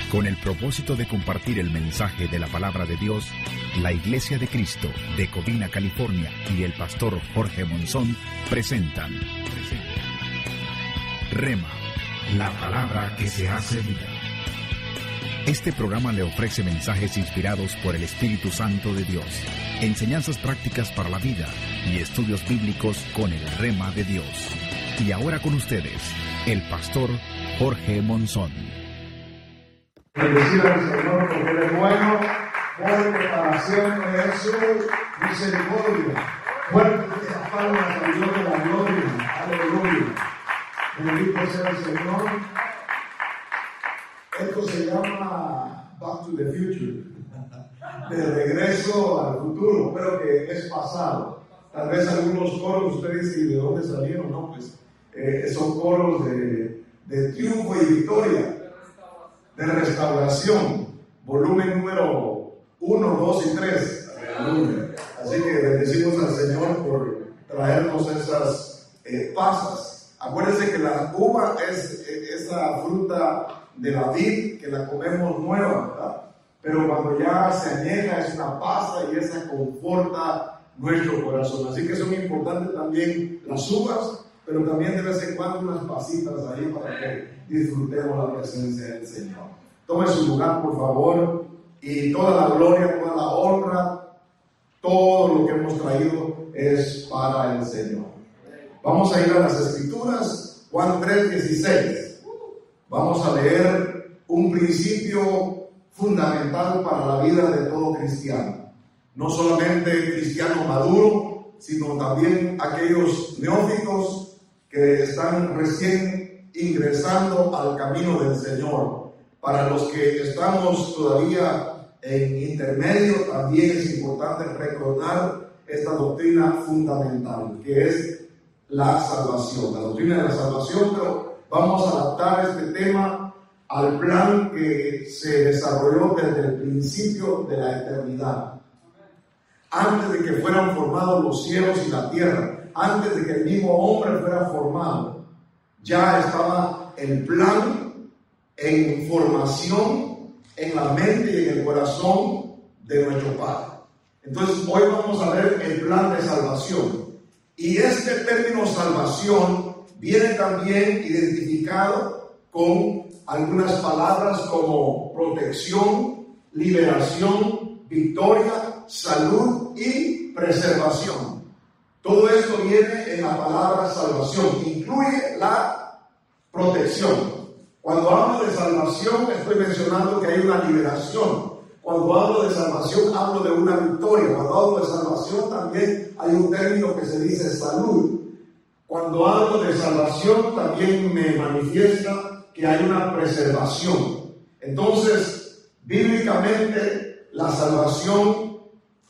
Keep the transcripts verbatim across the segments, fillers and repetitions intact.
Con el propósito de compartir el mensaje de la palabra de Dios, la Iglesia de Cristo de Covina, California, y el pastor Jorge Monzón presentan Rema, la palabra que se hace vida. Este programa le ofrece mensajes inspirados por el Espíritu Santo de Dios, enseñanzas prácticas para la vida y estudios bíblicos con el Rema de Dios. Y ahora con ustedes, el pastor Jorge Monzón. Bendecir al Señor porque Él es bueno, por preparación de su misericordia. Fuerte esas palmas al Dios de la gloria. Aleluya. Bendito sea el Señor. Esto se llama Back to the Future. De regreso al futuro, pero que es pasado. Tal vez algunos coros ustedes dicen, ¿de dónde salieron? No, pues eh, son coros de, de triunfo y victoria. De restauración, volumen número uno, dos y tres. Aleluya. Así que bendecimos al Señor por traernos esas eh, pasas. Acuérdense que la uva es eh, esa fruta de la vid que la comemos nueva, ¿verdad? Pero cuando ya se añeja es una pasa y esa conforta nuestro corazón. Así que son importantes también las uvas, pero también de vez en cuando unas pasitas ahí para que disfrutemos la presencia del Señor. Tome su lugar, por favor, y toda la gloria, toda la honra, todo lo que hemos traído es para el Señor. Vamos a ir a las Escrituras, Juan tres, dieciséis. Vamos a leer un principio fundamental para la vida de todo cristiano. No solamente cristiano maduro, sino también aquellos neófitos que están recién ingresando al camino del Señor. Para los que estamos todavía en intermedio, también es importante recordar esta doctrina fundamental, que es la salvación, la doctrina de la salvación, pero vamos a adaptar este tema al plan que se desarrolló desde el principio de la eternidad. Antes de que fueran formados los cielos y la tierra, antes de que el mismo hombre fuera formado, ya estaba el plan en formación en la mente y en el corazón de nuestro Padre. Entonces hoy vamos a ver el plan de salvación. Y este término salvación viene también identificado con algunas palabras como protección, liberación, victoria, salud y preservación. Todo esto viene en la palabra salvación, incluye la protección. Cuando hablo de salvación, estoy mencionando que hay una liberación. Cuando hablo de salvación, hablo de una victoria. Cuando hablo de salvación, también hay un término que se dice salud. Cuando hablo de salvación, también me manifiesta que hay una preservación. Entonces, bíblicamente, la salvación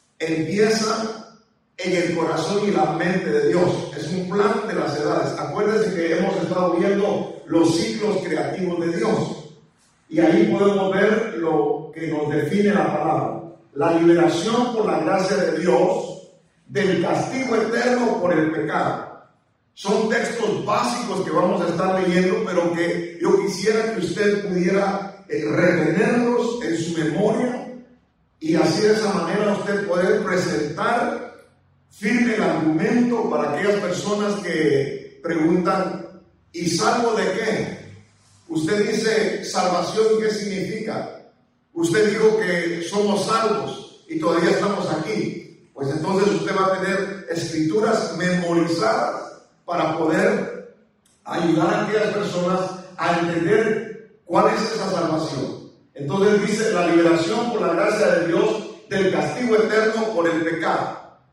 empieza en el corazón y la mente de Dios. Es un plan de las edades. Acuérdense que hemos estado viendo los ciclos creativos de Dios. Y ahí podemos ver lo que nos define la palabra. La liberación por la gracia de Dios del castigo eterno por el pecado. Son textos básicos que vamos a estar leyendo, pero que yo quisiera que usted pudiera eh, retenerlos en su memoria y así de esa manera usted poder presentar firme el argumento para aquellas personas que preguntan, ¿y salvo de qué? Usted dice, salvación, ¿qué significa? Usted dijo que somos salvos y todavía estamos aquí. Pues entonces usted va a tener escrituras memorizadas para poder ayudar a aquellas personas a entender cuál es esa salvación. Entonces dice, la liberación por la gracia de Dios del castigo eterno por el pecado.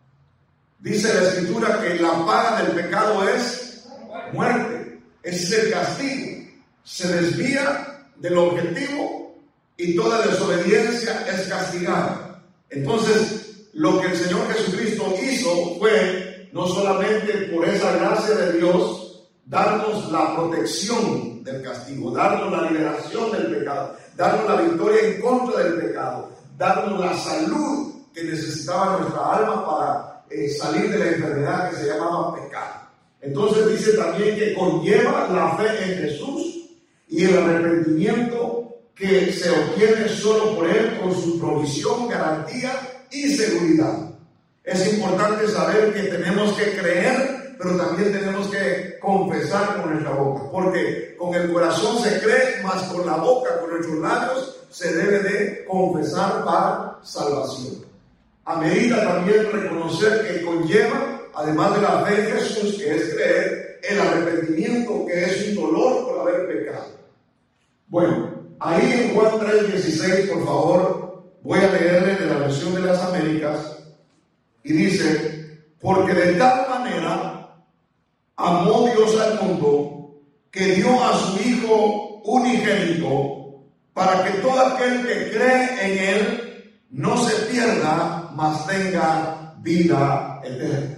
Dice la escritura que la paga del pecado es muerte. Ese es el castigo. Se desvía del objetivo y toda desobediencia es castigada. Entonces, lo que el Señor Jesucristo hizo fue, no solamente por esa gracia de Dios, darnos la protección del castigo, darnos la liberación del pecado, darnos la victoria en contra del pecado, darnos la salud que necesitaba nuestra alma para eh, salir de la enfermedad que se llamaba pecado. Entonces dice también que conlleva la fe en Jesús y el arrepentimiento que se obtiene solo por Él con su provisión, garantía y seguridad. Es importante saber que tenemos que creer, pero también tenemos que confesar con nuestra boca, porque con el corazón se cree, mas con la boca, con nuestros labios, se debe de confesar para salvación. Amerita también reconocer que conlleva, además de la fe en Jesús, que es creer, el arrepentimiento, que es un dolor por haber pecado. Bueno, ahí en Juan tres dieciséis, por favor, voy a leerle de la versión de las Américas, y dice: porque de tal manera amó Dios al mundo, que dio a su Hijo unigénito, para que todo aquel que cree en Él no se pierda, mas tenga vida eterna.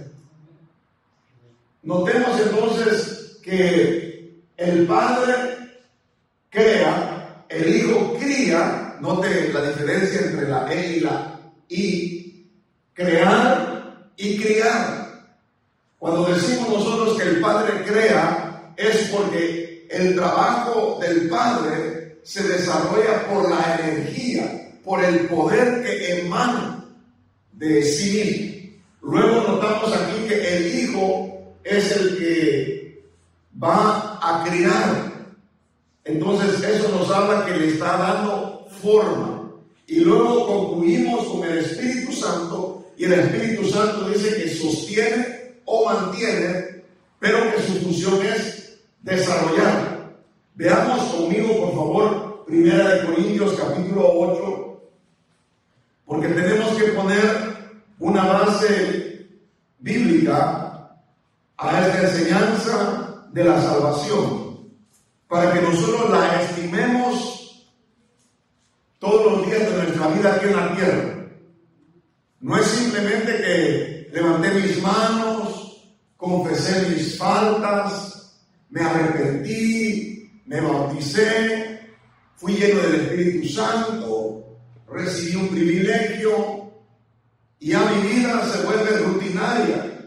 Notemos entonces que el Padre crea, el Hijo cría. Note la diferencia entre la E y la I. Crear y criar. Cuando decimos nosotros que el Padre crea, es porque el trabajo del Padre se desarrolla por la energía, por el poder que emana de sí mismo. Luego notamos aquí que el Hijo es el que va a criar. Entonces eso nos habla que le está dando forma. Y luego concluimos con el Espíritu Santo, y el Espíritu Santo dice que sostiene o mantiene, pero que su función es desarrollar. Veamos conmigo, por favor, Primera de Corintios capítulo ocho, porque tenemos que poner una base bíblica a esta enseñanza de la salvación, para que nosotros la estimemos todos los días de nuestra vida aquí en la tierra. No es simplemente que levanté mis manos, confesé mis faltas, me arrepentí, me bauticé, fui lleno del Espíritu Santo, recibí un privilegio y ya mi vida se vuelve rutinaria.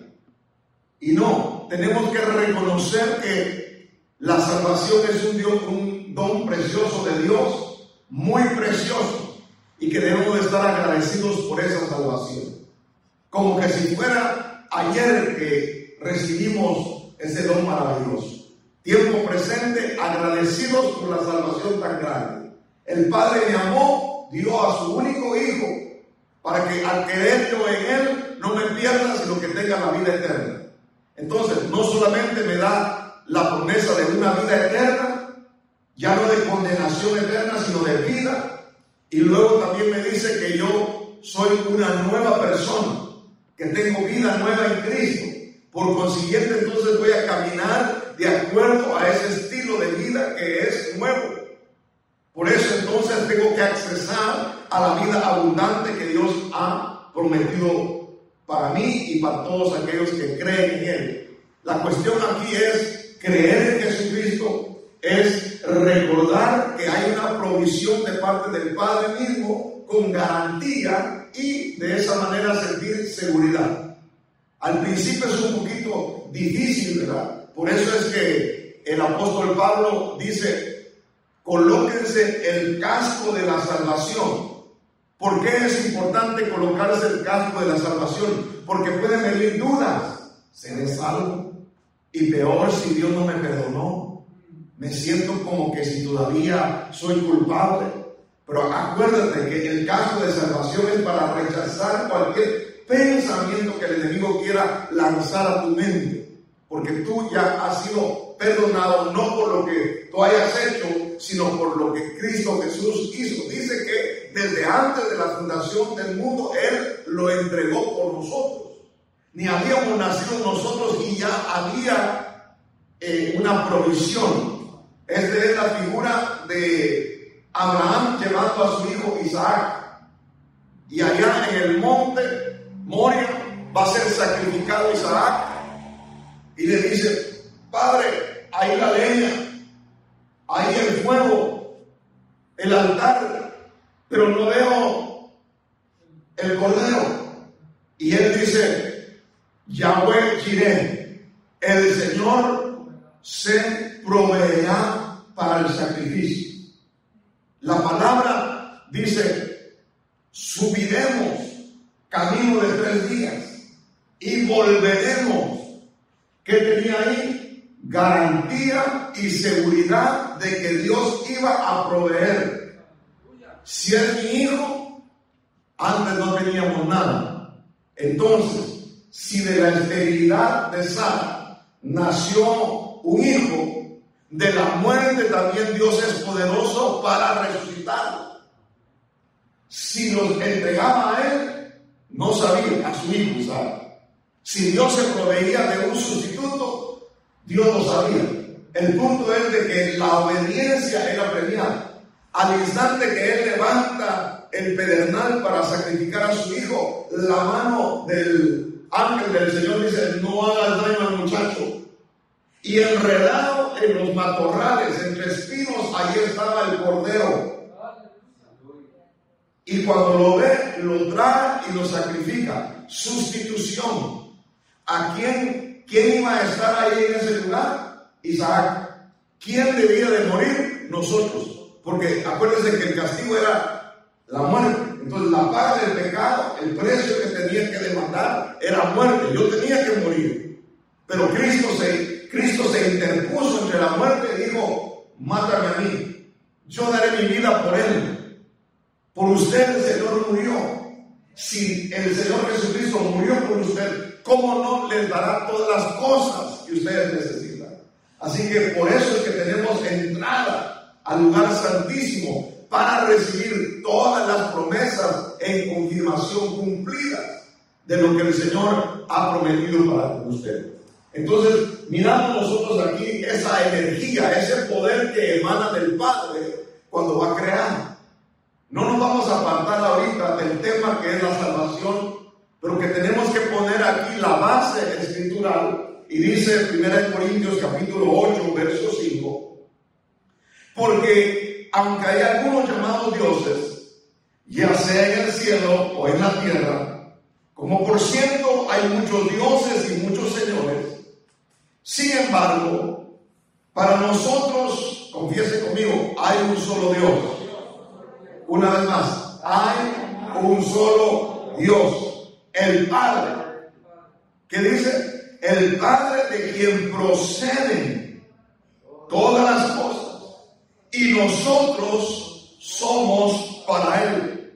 Y no, tenemos que reconocer que la salvación es un, Dios, un don precioso de Dios, muy precioso, y que debemos de estar agradecidos por esa salvación. Como que si fuera ayer que recibimos ese don maravilloso. Tiempo presente, agradecidos por la salvación tan grande. El Padre me amó, dio a su único Hijo, para que al querer yo en Él no me pierda, sino que tenga la vida eterna. Entonces, no solamente me da la promesa de una vida eterna, ya no de condenación eterna, sino de vida. Y luego también me dice que yo soy una nueva persona, que tengo vida nueva en Cristo. Por consiguiente, entonces voy a caminar de acuerdo a ese estilo de vida que es nuevo. Por eso entonces tengo que accesar a la vida abundante que Dios ha prometido para mí y para todos aquellos que creen en Él. La cuestión aquí es creer en Jesucristo, es recordar que hay una provisión de parte del Padre mismo con garantía y de esa manera sentir seguridad. Al principio es un poquito difícil, ¿verdad? Por eso es que el apóstol Pablo dice: colóquense el casco de la salvación. ¿Por qué es importante colocarse el casco de la salvación? Porque pueden venir dudas. ¿Seré salvo? Y peor si Dios no me perdonó. Me siento como que si todavía soy culpable. Pero acuérdate que el casco de salvación es para rechazar cualquier pensamiento que el enemigo quiera lanzar a tu mente. Porque tú ya has sido perdonado, no por lo que tú hayas hecho, sino por lo que Cristo Jesús hizo. Dice que desde antes de la fundación del mundo, Él lo entregó por nosotros. Ni habíamos nacido nosotros y ya había eh, una provisión. Esta es la figura de Abraham llevando a su hijo Isaac. Y allá en el monte Moria va a ser sacrificado Isaac. Y le dice: Padre, ahí la leña, ahí el fuego, el altar, pero no veo el cordero. Y él dice: Yahweh Jireh, el Señor se proveerá para el sacrificio. La palabra dice, subiremos camino de tres días y volveremos. ¿Qué tenía ahí? Garantía y seguridad de que Dios iba a proveer. Si es mi hijo, antes no teníamos nada. Entonces, si de la esterilidad de Sara nació un hijo, de la muerte también Dios es poderoso para resucitarlo. Si los entregaba a él, no sabía, a su hijo, ¿sabe? Si Dios se proveía de un sustituto, Dios lo sabía. El punto es de que la obediencia era premiada. Al instante que él levanta el pedernal para sacrificar a su hijo, la mano del ángel del Señor dice, no hagas daño al muchacho. Y enredado en los matorrales, entre espinos, allí estaba el cordero. Y cuando lo ve, lo trae y lo sacrifica. Sustitución. ¿A quién, quién iba a estar ahí en ese lugar? Isaac. ¿Quién debía de morir? Nosotros. Porque acuérdense que el castigo era la muerte. Entonces la paga del pecado, el precio que tenía que demandar era muerte. Yo tenía que morir. Pero Cristo se, Cristo se interpuso entre la muerte y dijo, mátame a mí. Yo daré mi vida por él. Por usted el Señor murió. Si el Señor Jesucristo murió por usted, ¿cómo no les dará todas las cosas que ustedes necesitan? Así que por eso es que tenemos entrada al lugar santísimo para recibir todas las promesas en confirmación cumplidas de lo que el Señor ha prometido para usted. Entonces, miramos nosotros aquí esa energía, ese poder que emana del Padre cuando va a crear. No nos vamos a apartar ahorita del tema que es la salvación, pero que tenemos que poner aquí la base escritural. Y dice primera de Corintios capítulo ocho, verso cinco. Porque aunque hay algunos llamados dioses, ya sea en el cielo o en la tierra, como por cierto hay muchos dioses y muchos señores, sin embargo, para nosotros, confiese conmigo, hay un solo Dios. Una vez más, hay un solo Dios, el Padre. ¿Qué dice? El Padre de quien proceden todas las cosas. Y nosotros somos para Él.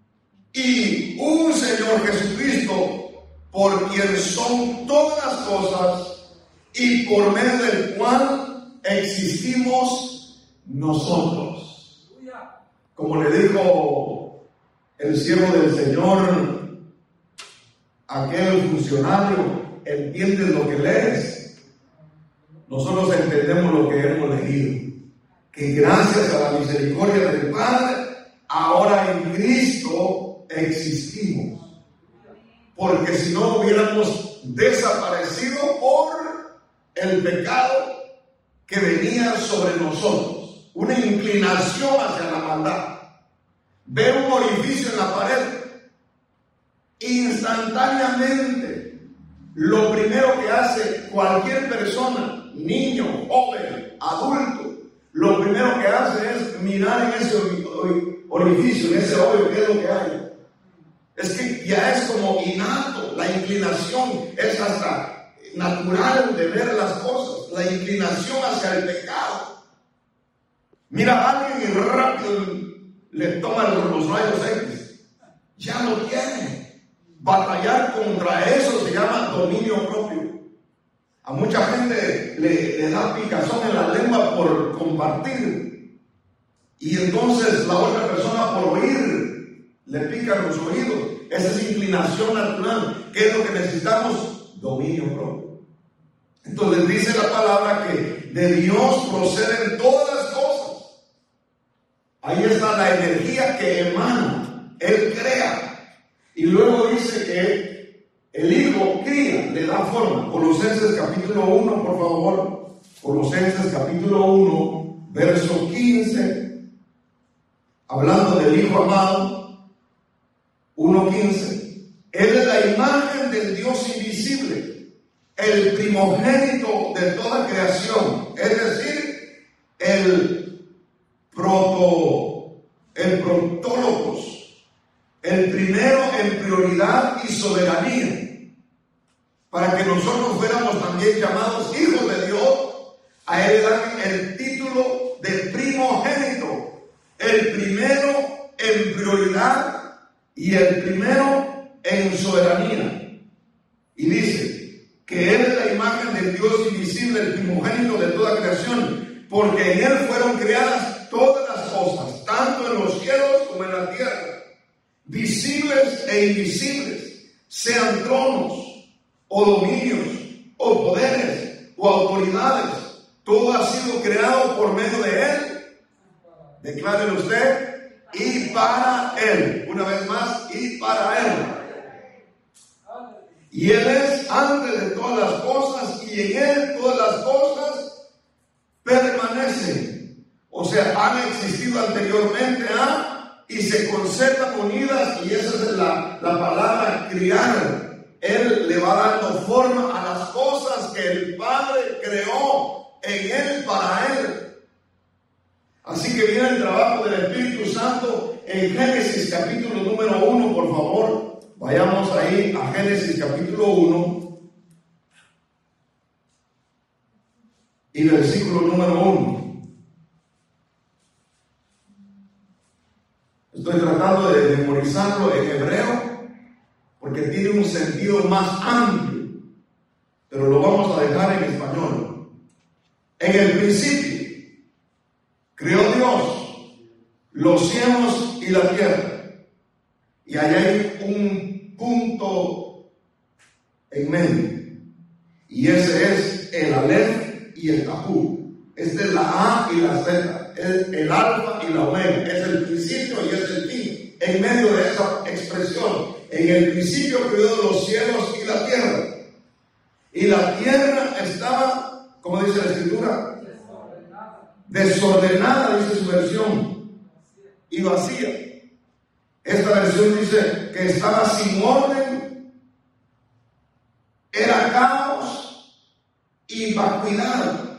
Y un Señor Jesucristo, por quien son todas las cosas y por medio del cual existimos nosotros. Como le dijo el siervo del Señor, aquel funcionario, ¿entiendes lo que lees? Nosotros entendemos lo que hemos leído, que gracias a la misericordia del Padre, ahora en Cristo existimos. Porque si no hubiéramos desaparecido por el pecado que venía sobre nosotros, una inclinación hacia la maldad. Ve un orificio en la pared, instantáneamente lo primero que hace cualquier persona, niño, joven, adulto, lo primero que hace es mirar en ese orificio, en ese hoyo, qué es lo que hay. Es que ya es como innato, la inclinación es hasta natural de ver las cosas, la inclinación hacia el pecado. Mira a alguien y rápido le toma los rayos X. Ya lo tiene. Batallar contra eso se llama dominio propio. A mucha gente le, le da picazón en la lengua por compartir. Y entonces la otra persona por oír le pican los oídos. Esa es inclinación natural. ¿Qué es lo que necesitamos? Dominio propio. Entonces dice la palabra que de Dios proceden todas las cosas. Ahí está la energía que emana. Él crea. Y luego dice que el Hijo cría, le da forma. Colosenses capítulo uno, por favor. Colosenses capítulo uno, verso quince. Hablando del Hijo amado. uno quince. Él es la imagen del Dios invisible, el primogénito de toda creación, es decir, el proto, el protólogos, el primero en prioridad y soberanía, para que nosotros fuéramos también llamados hijos de Dios. A él le dan el título de primogénito, el primero en prioridad y el primero en soberanía. Y dice que él es la imagen del Dios invisible, el primogénito de toda creación, porque en él fueron creadas todas las cosas, tanto en los cielos como en la tierra, visibles e invisibles, sean tronos o dominios o poderes o autoridades. Todo ha sido creado por medio de él. Declárelo usted. Y para él. Una vez más, y para él. Y él es antes de todas las cosas, y en él todas las cosas permanecen. O sea, han existido anteriormente a y se conservan unidas, y esa es la, la palabra criar. Él le va dando forma a las cosas que el Padre creó en él, para él. Así que viene el trabajo del Espíritu Santo en Génesis capítulo número uno, por favor. Vayamos ahí a Génesis capítulo uno y versículo número uno. Estoy tratando de memorizarlo en hebreo porque tiene un sentido más amplio, pero lo vamos a dejar en español. En el principio creó Dios los cielos y la tierra, y allá hay un punto en medio, y ese es el Aleph y el Tajú. Esta es la A y la Z, es el alfa y la omega, es el principio y es el fin. En medio de esa expresión, en el principio creó los cielos y la tierra, y la tierra estaba, como dice la escritura, desordenada, dice su versión, y vacía. Esta versión dice que estaba sin orden, era caos y vacuidad,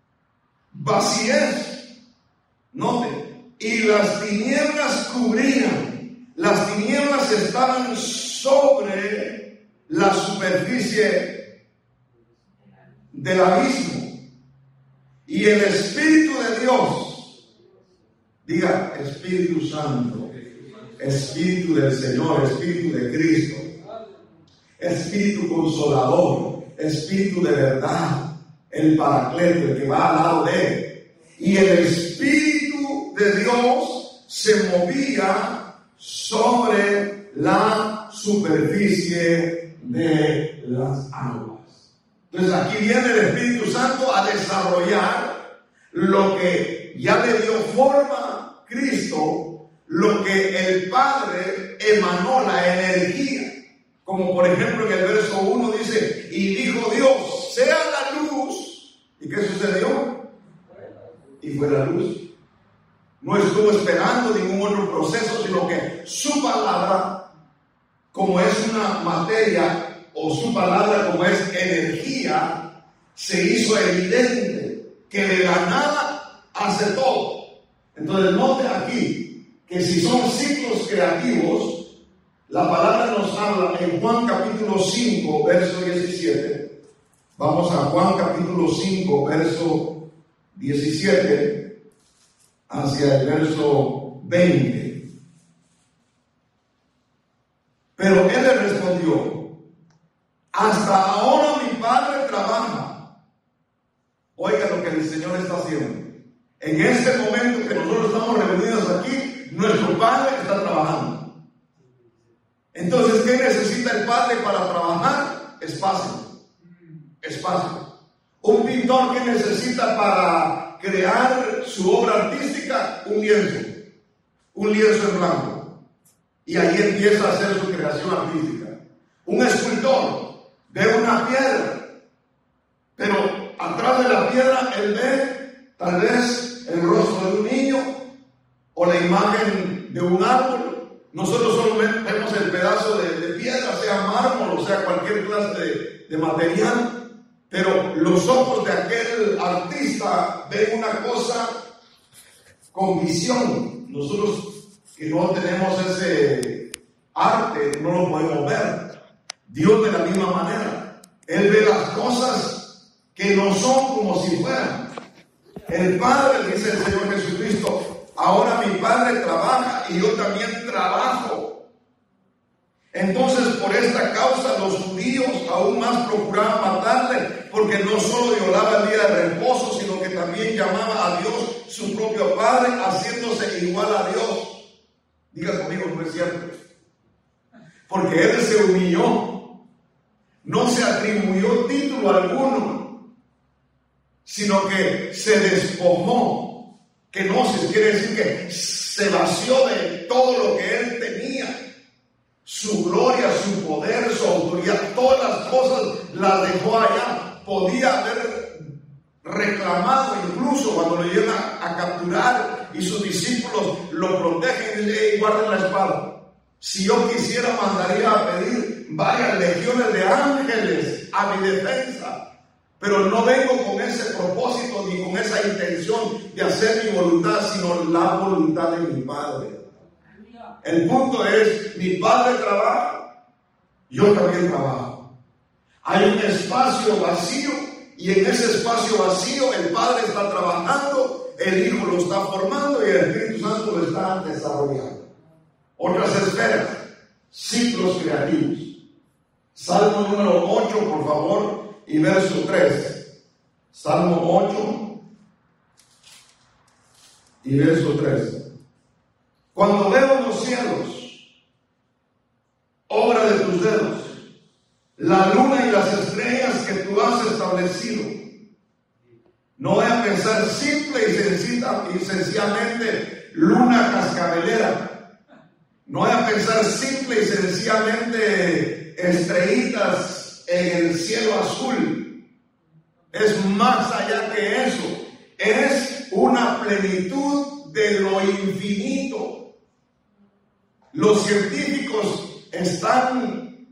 vacíez. Note, y las tinieblas cubrían, las tinieblas estaban sobre la superficie del abismo. Y el Espíritu de Dios, diga Espíritu Santo, Espíritu del Señor, Espíritu de Cristo, Espíritu consolador, Espíritu de verdad, el Paracleto, el que va al lado de él. Y el Espíritu de Dios se movía sobre la superficie de las aguas. Entonces aquí viene el Espíritu Santo a desarrollar lo que ya le dio forma Cristo, lo que el Padre emanó, la energía. Como por ejemplo en el verso uno dice, y dijo Dios, sea la luz. ¿Y qué sucedió? Y fue la luz. No estuvo esperando ningún otro proceso, sino que su palabra, como es una materia, o su palabra como es energía, se hizo evidente que de la nada hace todo. Entonces note aquí que si son ciclos creativos, la palabra nos habla en Juan capítulo cinco, verso diecisiete. Vamos a Juan capítulo cinco, verso diecisiete, hacia el verso veinte. Pero él le respondió, hasta ahora mi Padre trabaja. Oiga lo que el Señor está haciendo. En este momento que nosotros estamos reunidos aquí, nuestro Padre está trabajando. Entonces, ¿qué necesita el Padre para trabajar? Espacio. Espacio. Un pintor, ¿qué necesita para crear su obra artística? Un lienzo. Un lienzo en blanco. Y ahí empieza a hacer su creación artística. Un escultor ve una piedra, pero atrás de la piedra él ve tal vez el rostro de un niño o la imagen de un árbol. Nosotros solo vemos el pedazo de, de piedra, sea mármol o sea cualquier clase de, de material, pero los ojos de aquel artista ven una cosa con visión. Nosotros que no tenemos ese arte, no lo podemos ver. Dios de la misma manera, Él ve las cosas que no son como si fueran. El Padre, dice el Señor Jesucristo, ahora mi Padre trabaja y yo también trabajo. Entonces, por esta causa, los judíos aún más procuraban matarle, porque no solo violaba el día de reposo, sino que también llamaba a Dios su propio Padre, haciéndose igual a Dios. Diga conmigo, no es cierto. Porque Él se humilló, no se atribuyó título alguno, sino que se despojó, que no se quiere decir que se vació de todo lo que Él tenía. Su gloria, su poder, su autoridad, todas las cosas las dejó allá. Podía haber reclamado, incluso cuando lo llevan a capturar y sus discípulos lo protegen y le guarden la espada. Si yo quisiera, mandaría a pedir varias legiones de ángeles a mi defensa, pero no vengo con ese propósito ni con esa intención de hacer mi voluntad, sino la voluntad de mi Padre. El punto es, mi Padre trabaja, yo también trabajo. Hay un espacio vacío y en ese espacio vacío el Padre está trabajando, el Hijo lo está formando y el Espíritu Santo lo está desarrollando. Otras esferas, ciclos creativos. Salmo número ocho, por favor, y verso tres. Salmo ocho y verso tres. Cuando veo los cielos, obra de tus dedos, la luna y las estrellas que tú has establecido, no voy a pensar simple y, sencilla, y sencillamente luna cascabelera, no voy a pensar simple y sencillamente estrellitas en el cielo azul. Es más allá que eso, es una plenitud de lo infinito. Los científicos están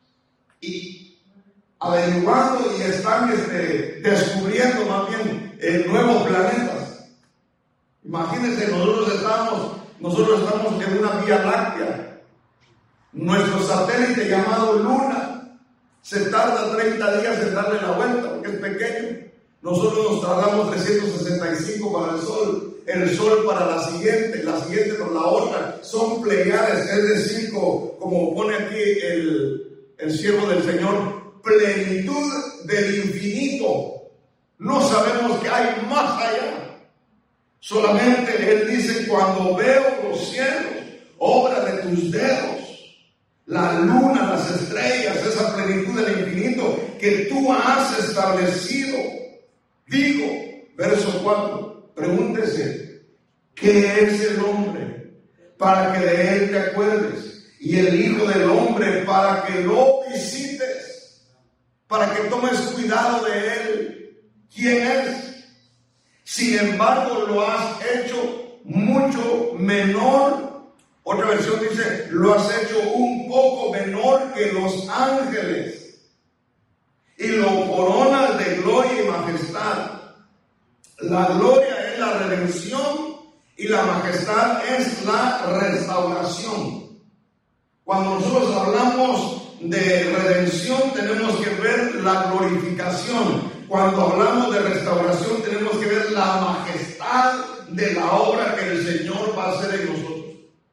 y averiguando y están este, descubriendo más bien eh, nuevos planetas. Imagínense, nosotros estamos, nosotros estamos en una vía láctea. Nuestro satélite llamado Luna se tarda treinta días en darle la vuelta porque es pequeño. Nosotros nos tardamos trescientos sesenta y cinco para el Sol. El Sol para la siguiente, la siguiente para la otra, son pleiades, es decir, como, como pone aquí el, el siervo del Señor, plenitud del infinito. No sabemos qué hay más allá. Solamente Él dice, cuando veo los cielos, obra de tus dedos, la luna, las estrellas, esa plenitud del infinito que tú has establecido. Digo, verso cuatro. Pregúntese, ¿qué es el hombre para que de él te acuerdes? Y el Hijo del Hombre para que lo visites, para que tomes cuidado de él. ¿Quién es? Sin embargo, lo has hecho mucho menor. Otra versión dice, lo has hecho un poco menor que los ángeles. Y lo coronas de gloria y majestad. La gloria es la redención y la majestad es la restauración. Cuando nosotros hablamos de redención tenemos que ver la glorificación. Cuando hablamos de restauración tenemos que ver la majestad de la obra que el Señor va a hacer en nosotros.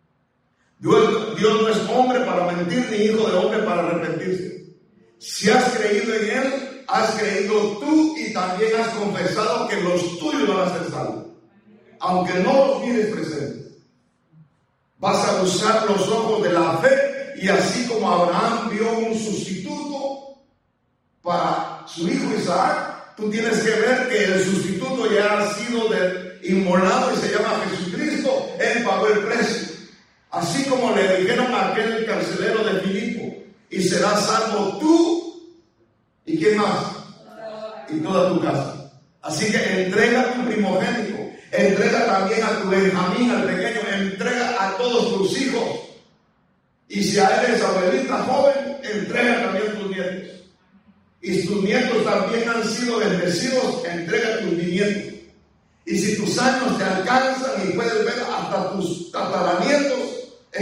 Dios, Dios no es hombre para mentir ni hijo de hombre para arrepentirse. Si has creído en Él, has creído tú y también has confesado que los tuyos van a ser salvos, aunque no los mires presentes. Vas a usar los ojos de la fe y así como Abraham vio un sustituto para su hijo Isaac, tú tienes que ver que el sustituto ya ha sido de, inmolado y se llama Jesucristo. Él pagó el precio. Así como le dijeron a aquel carcelero de Filipo, y serás salvo tú y quién más, y toda tu casa. Así que entrega a tu primogénito, entrega también a tu Benjamín, al pequeño, entrega a todos tus hijos. Y si a él es abuelita joven, entrega también a tus nietos. Y tus nietos también han sido bendecidos, entrega a tus bisnietos. Y si tus años te alcanzan y puedes ver hasta tus tataranietos,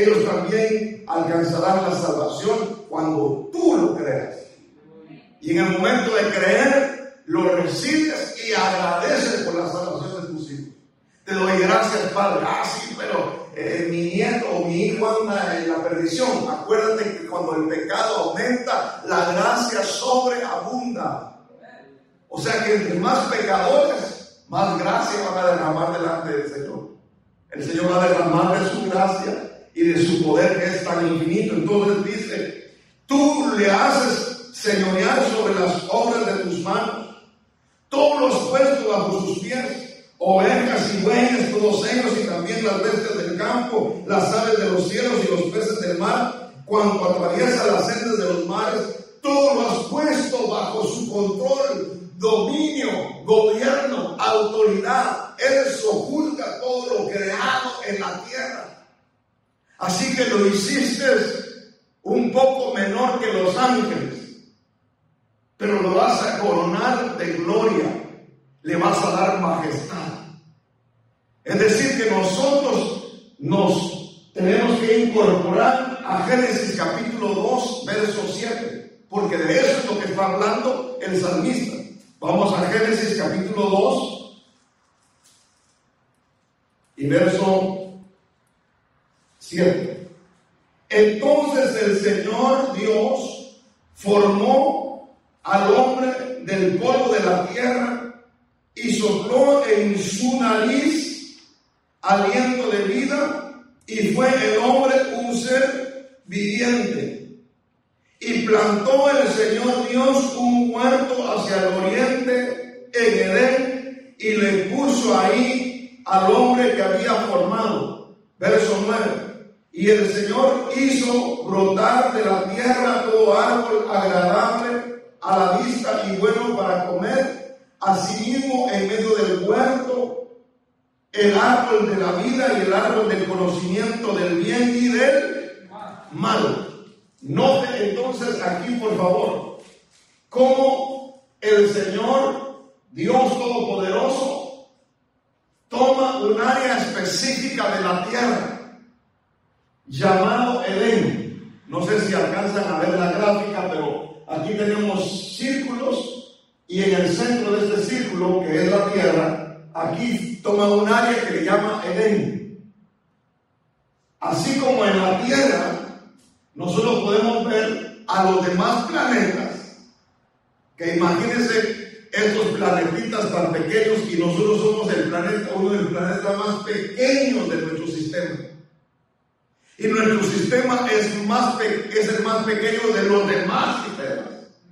ellos también alcanzarán la salvación cuando tú lo creas. Y en el momento de creer, lo recibes y agradeces por la salvación de tus hijos. Te doy gracias, Padre. Ah, sí, pero eh, mi nieto o mi hijo anda en la perdición. Acuérdate que cuando el pecado aumenta, la gracia sobreabunda. O sea que entre más pecadores, más gracia van a derramar delante del Señor. El Señor va a derramar de su gracia y de su poder que es tan infinito. Entonces dice, tú le haces señorear sobre las obras de tus manos, todos los puestos bajo sus pies, ovejas y bueyes, todos ellos, y también las bestias del campo, las aves de los cielos y los peces del mar, cuando atraviesa las sendas de los mares, todo lo has puesto bajo su control, dominio, gobierno, autoridad. Él sojuzga todo lo creado en la tierra. Así que lo hiciste un poco menor que los ángeles, pero lo vas a coronar de gloria, le vas a dar majestad. Es decir, que nosotros nos tenemos que incorporar a Génesis capítulo dos, verso siete, porque de eso es lo que está hablando el salmista. Vamos a Génesis capítulo dos y verso siete. Entonces el Señor Dios formó al hombre del polvo de la tierra y sopló en su nariz aliento de vida, y fue el hombre un ser viviente. Y plantó el Señor Dios un huerto hacia el oriente en Edén, y le puso ahí al hombre que había formado. Verso nueve. Y el Señor hizo brotar de la tierra todo árbol agradable a la vista y bueno para comer, asimismo en medio del huerto el árbol de la vida y el árbol del conocimiento del bien y del mal. Note entonces aquí, por favor, cómo el Señor Dios Todopoderoso toma un área específica de la tierra llamado Edén. No sé si alcanzan a ver la gráfica, pero aquí tenemos círculos, y en el centro de este círculo, que es la tierra, aquí toma un área que le llama Edén. Así como en la tierra nosotros podemos ver a los demás planetas, que imagínense estos planetitas tan pequeños, y nosotros somos el planeta, uno de los planetas más pequeños de nuestro sistema. Y nuestro sistema es, más pe- es el más pequeño de los demás sistemas.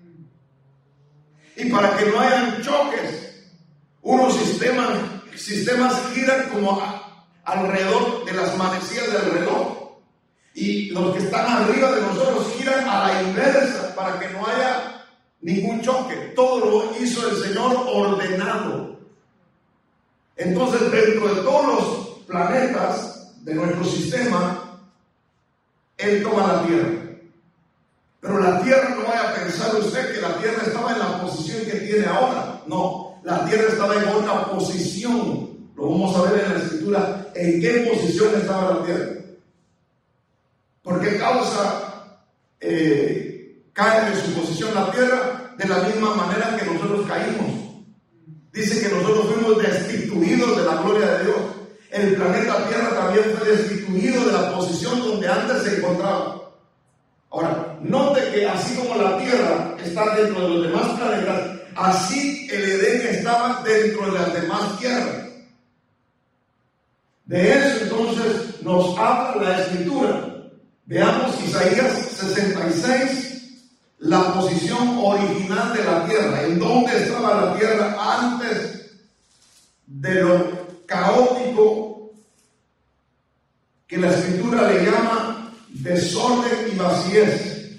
Y para que no hayan choques, unos sistemas, sistemas giran como a, alrededor de las manecillas del reloj. Y los que están arriba de nosotros giran a la inversa para que no haya ningún choque. Todo lo hizo el Señor ordenado. Entonces, dentro de todos los planetas de nuestro sistema, Él toma la Tierra. Pero la Tierra, no vaya a pensar usted que la Tierra estaba en la posición que tiene ahora. No, la Tierra estaba en otra posición. Lo vamos a ver en la Escritura, en qué posición estaba la Tierra. ¿Por qué causa eh, cae de su posición la Tierra? De la misma manera que nosotros caímos. Dice que nosotros fuimos destituidos de la gloria de Dios. El planeta Tierra también fue destituido de la posición donde antes se encontraba. Ahora, note que así como la Tierra está dentro de los demás planetas, así el Edén estaba dentro de las demás tierras. De eso entonces nos habla la Escritura. Veamos Isaías sesenta y seis, la posición original de la tierra. ¿En dónde estaba la tierra antes de lo caótico que la Escritura le llama desorden y vacíez?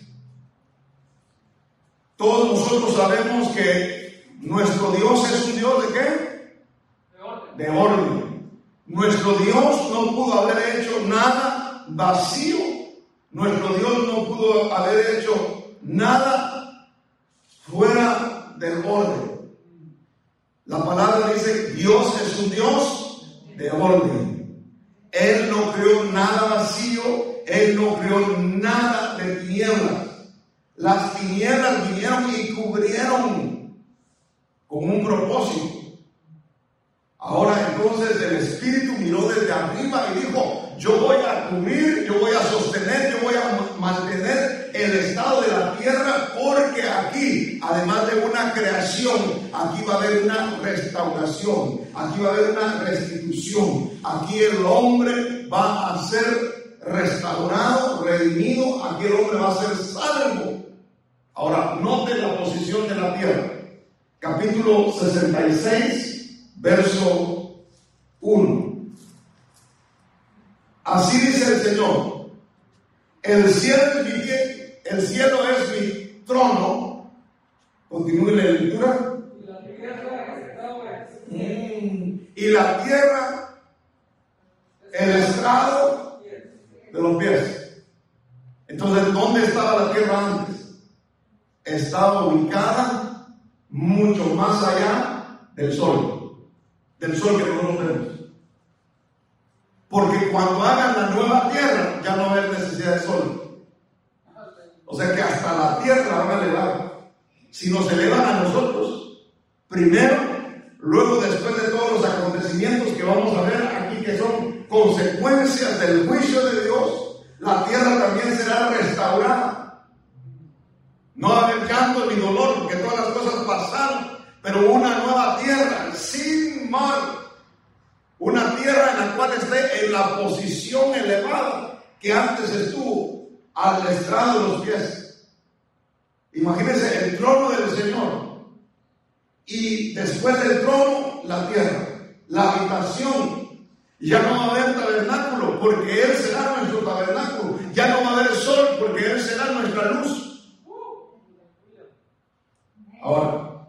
Todos nosotros sabemos que nuestro Dios es un Dios de qué? De orden. De orden. Nuestro Dios no pudo haber hecho nada vacío. Nuestro Dios no pudo haber hecho nada fuera del orden. La palabra dice, Dios es un Dios de orden. Él no creó nada vacío Él no creó nada de tinieblas. Las tinieblas vinieron y cubrieron con un propósito. Ahora entonces el Espíritu miró desde arriba y dijo: yo voy a cubrir, yo voy a sostener, yo voy a mantener el estado de la tierra, porque aquí, además de una creación, aquí va a haber una restauración, aquí va a haber una restitución. Aquí el hombre va a ser restaurado, redimido, aquí el hombre va a ser salvo. Ahora, note la posición de la tierra. Capítulo sesenta y seis, verso uno. Así dice el Señor: el cielo es mi, el cielo es mi trono. Continúe la lectura. Mm, y la tierra, el estrado de los pies. Entonces, ¿dónde estaba la tierra antes? Estaba ubicada mucho más allá del sol, del sol que nosotros vemos. Porque cuando hagan la nueva tierra, ya no va a haber necesidad de sol. O sea que hasta la tierra la van a elevar. Si nos elevan a nosotros, primero, luego después de todos los acontecimientos que vamos a ver aquí, que son consecuencias del juicio de Dios, la tierra también será restaurada. No va a haber llanto ni dolor, porque todas las cosas pasaron, pero una nueva tierra, sin mar, una tierra en la cual esté en la posición elevada que antes estuvo, al estrado de los pies. Imagínense el trono del Señor, y después del trono, la tierra, la habitación. Ya no va a haber tabernáculo, porque Él será nuestro tabernáculo. Ya no va a haber sol, porque Él será nuestra luz. Ahora,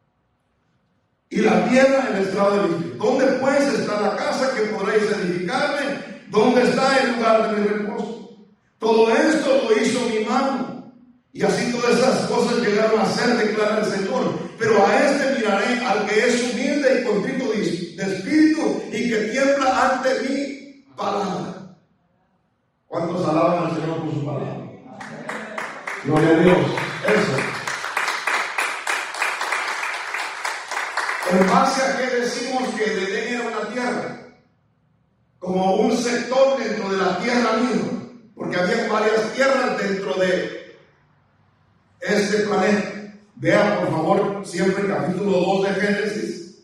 y la tierra, el estrado de mis pies. ¿Dónde pues está la casa que podréis edificarme? ¿Dónde está el lugar de mi reposo? Todo esto lo hizo mi mano, y así todas esas cosas llegaron a ser, declara el Señor. Pero a este miraré, al que es humilde y contrito de espíritu, y que tiembla ante mi palabra. ¿Cuántos alaban al Señor por su palabra? Gloria a Dios. Eso. ¿En base a qué decimos que el Edén era una tierra? Como un sector dentro de la tierra misma, porque había varias tierras dentro de este planeta. Vea por favor siempre el capítulo dos de Génesis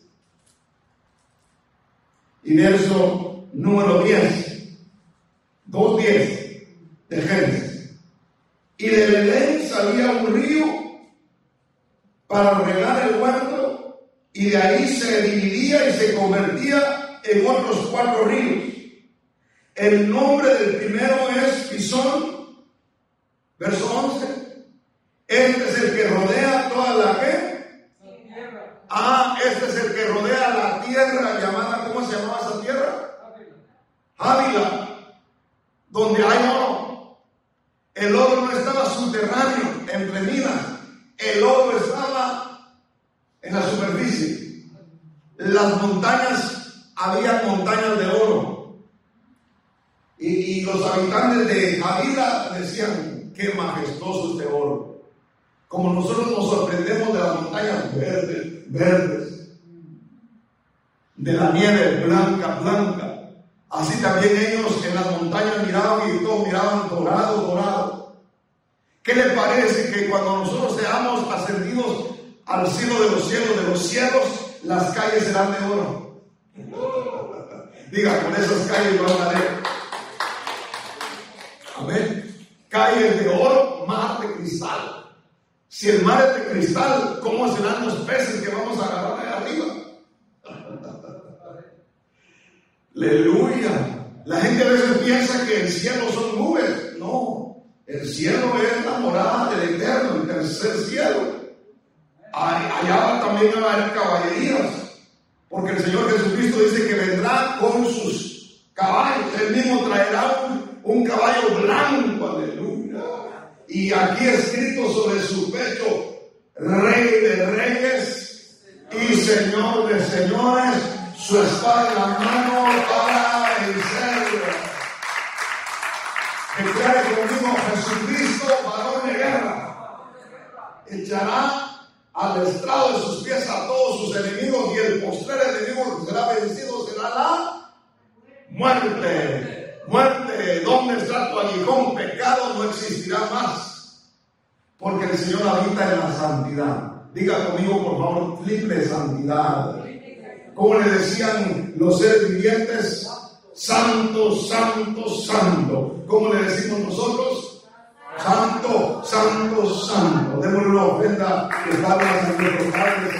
y verso número diez, dos diez de Génesis. Y del Edén salía un río para regar el huerto, y de ahí se dividía y se convertía en otros cuatro ríos. El nombre del primero es Pisón, verso once. Este es el que rodea toda la ¿qué? Ah, este es el que rodea la tierra llamada, ¿cómo se llamaba esa tierra? Ávila, donde hay oro. El oro no estaba subterráneo, entre minas. El oro estaba en la superficie. Las montañas, había montañas de oro. Y, y los habitantes de Ávila decían: qué majestuoso este oro. Como nosotros nos sorprendemos de las montañas verdes, verdes, de la nieve blanca, blanca. Así también ellos en las montañas miraban y todos miraban dorado, dorado. ¿Qué le parece que cuando nosotros seamos ascendidos al cielo de los cielos, de los cielos, las calles serán de oro? Diga, con esas calles van a ver. Amén. Calles de oro, mar de cristal. Si el mar es de cristal, ¿cómo serán los peces que vamos a agarrar ahí arriba? Aleluya. La gente a veces piensa que el cielo son nubes. No, el cielo es la morada del Eterno, el tercer cielo. Allá también va a haber caballerías, porque el Señor Jesucristo dice que vendrá con sus caballos. Él mismo traerá un, un caballo blanco, aleluya. Y aquí escrito sobre su pecho: Rey de Reyes y Señor de Señores, su espada en la mano para vencer. Declare conmigo: Jesucristo, varón de guerra, echará al estrado de sus pies a todos sus enemigos, y el postrer enemigo que será vencido será la muerte. Muerte, ¿dónde está tu aguijón? Pecado no existirá más, porque el Señor habita en la santidad. Diga conmigo, por favor, triple santidad. Como le decían los seres vivientes: santo, santo, santo. ¿Cómo le decimos nosotros? Santo, santo, santo. Démosle una ofrenda que salga en nuestros padres.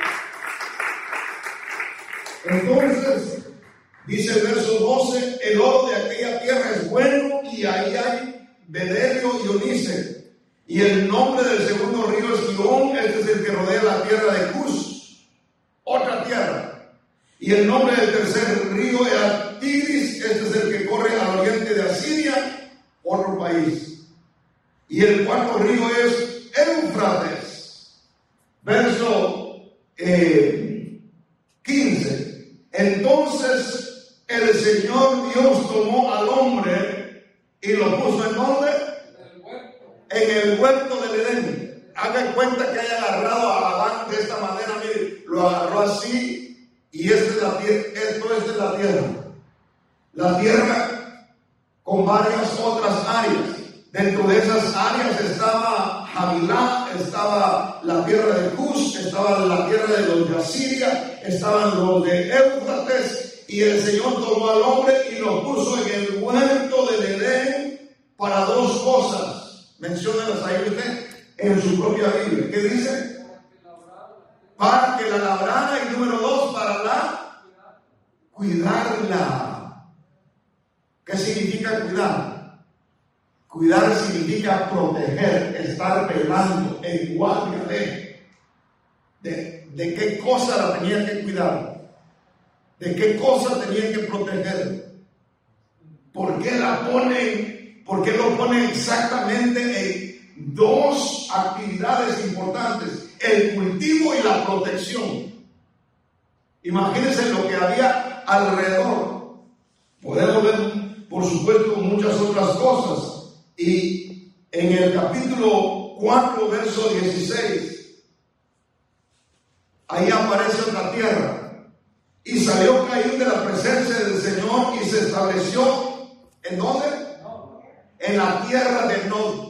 Entonces, dice el verso doce: el oro de aquella tierra es bueno, y ahí hay bedelio y onice. Y el nombre del segundo río es Gihón, este es el que rodea la tierra de Cus, otra tierra. Y el nombre del tercer río era Tigris, este es el que corre al oriente de Asiria, otro país. Y el cuarto río es Éufrates. Verso eh, quince. Entonces el Señor Dios tomó al hombre y lo puso en donde, en el huerto del Edén. Haga cuenta que haya agarrado a Adán de esta manera. Mire, lo agarró así, y esta es la tierra, esto es de la tierra. La tierra con varias otras áreas. Dentro de esas áreas estaba Havilá, estaba la tierra de Cus, estaba la tierra de los de Asiria, estaban los de Éufrates, y el Señor tomó al hombre y lo puso en el huerto del Edén para dos cosas. Menciónelas ahí usted en su propia Biblia. ¿Qué dice? Para que la labrara, y número dos, para la cuidarla. ¿Qué significa cuidar? Cuidar significa proteger, estar velando, en guardia de, de, de qué cosa la tenía que cuidar, de qué cosa tenía que proteger. ¿Por qué la ponen? ¿Por qué lo ponen exactamente en dos actividades importantes? El cultivo y la protección. Imagínense lo que había alrededor. Podemos ver, por supuesto, muchas otras cosas. Y en el capítulo cuatro, verso dieciséis, ahí aparece otra tierra. Y salió Caín de la presencia del Señor y se estableció, ¿en dónde? En la tierra de Nod,